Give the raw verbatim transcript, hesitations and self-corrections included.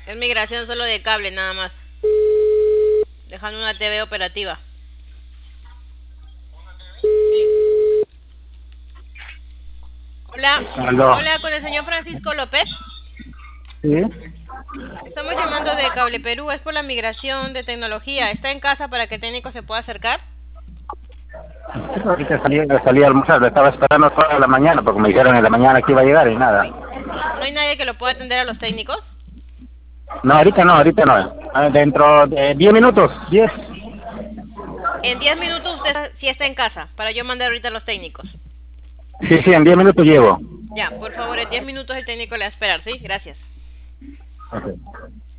Es migración solo de cable, nada más. Dejando una T V operativa. Hola, Aló. hola, con el señor Francisco López. ¿Sí? Estamos llamando de Cable Perú, es por la migración de tecnología. ¿Está en casa para que el técnico se pueda acercar? Ahorita salí, salí a almorzar, lo estaba esperando toda la mañana porque me dijeron en la mañana que iba a llegar y nada. ¿No hay nadie que lo pueda atender a los técnicos? No, ahorita no, ahorita no. Ah, Dentro de diez minutos, diez. En diez minutos usted sí está en casa, para yo mandar ahorita a los técnicos. Sí, sí, en diez minutos llego. Ya, por favor, en diez minutos el técnico le va a esperar, ¿sí? Gracias. Ok.